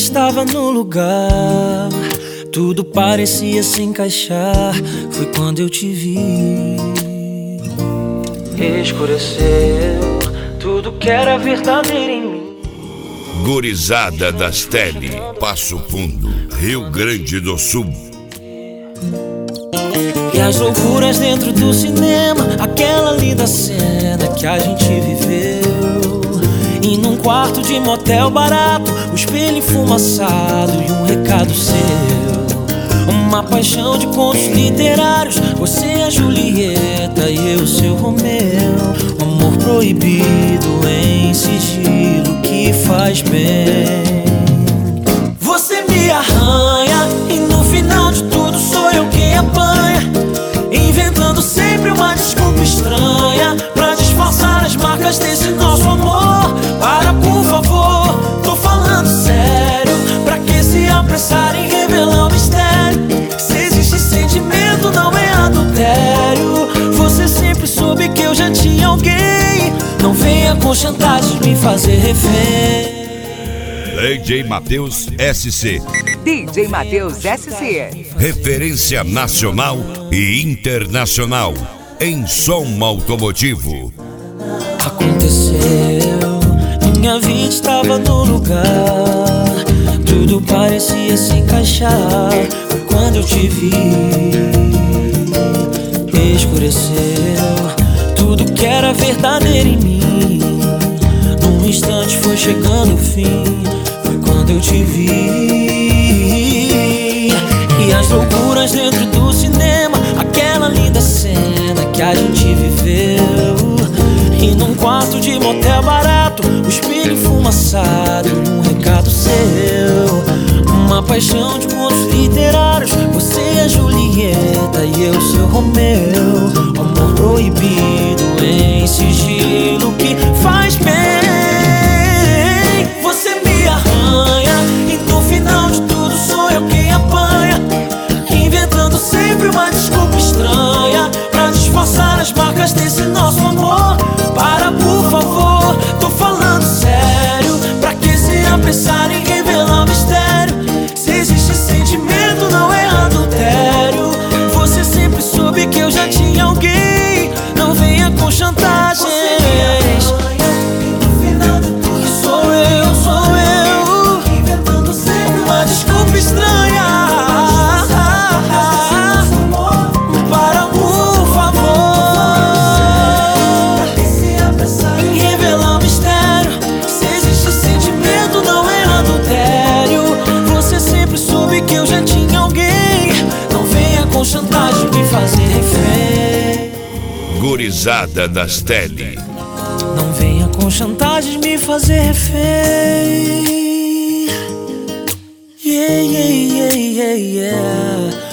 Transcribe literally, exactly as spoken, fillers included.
estava no lugar, tudo parecia se encaixar. Foi quando eu te vi. Escureceu tudo que era verdadeiro em mim. Gurizada das Tele, Passo Fundo, Rio Grande do Sul. E as loucuras dentro do cinema, aquela linda cena que a gente viveu. E num quarto de motel barato, o espelho enfumaçado e um recado seu. Uma paixão de contos literários, você a Julieta e eu seu Romeu. Um amor proibido em sigilo que faz bem. Você me arranha e no final de tudo sou eu quem apanha, inventando sempre uma desculpa estranha pra disfarçar as marcas desse nosso amor. Para, por favor, tô falando sério. Pra que se apressar em revelar o mistério? Se existe sentimento, não é adultério. Você sempre soube que eu já tinha alguém. Não venha com chantagem me fazer refém. D J Matheus S C. D J Matheus S C. Referência nacional e internacional em som automotivo. Aconteceu, minha vida estava no lugar, tudo parecia se encaixar. Foi quando eu te vi. Escureceu tudo que era verdadeiro em mim. Num instante foi chegando o fim. Foi quando eu te vi. E as loucuras dentro do cinema, aquela linda cena que a gente viveu. E num quarto de motel barato, o espelho enfumaçado e um recado seu. Uma paixão de contos literários, você a Julieta e eu seu Romeu. Amor proibido em sigilo que faz bem. Você me arranha e no final de tudo sou eu quem apanha, inventando sempre uma desculpa estranha pra disfarçar as marcas desse nosso amor. Para, por favor, tô falando sério. Pra que se apressar em revelar o mistério? Se existe sentimento, não é adultério. Você sempre soube que eu já tinha alguém. Não venha com chantagens. Sou eu, sou eu, inventando sempre uma desculpa estranha. Para, por favor, revelar o mistério. Se existe sentimento, não é adultério. Você sempre soube que eu já tinha alguém. Não venha com chantagem me fazer refém. Gurizada das Tele. Não venha com chantagem me fazer refém. Yeah, yeah, yeah, yeah, yeah.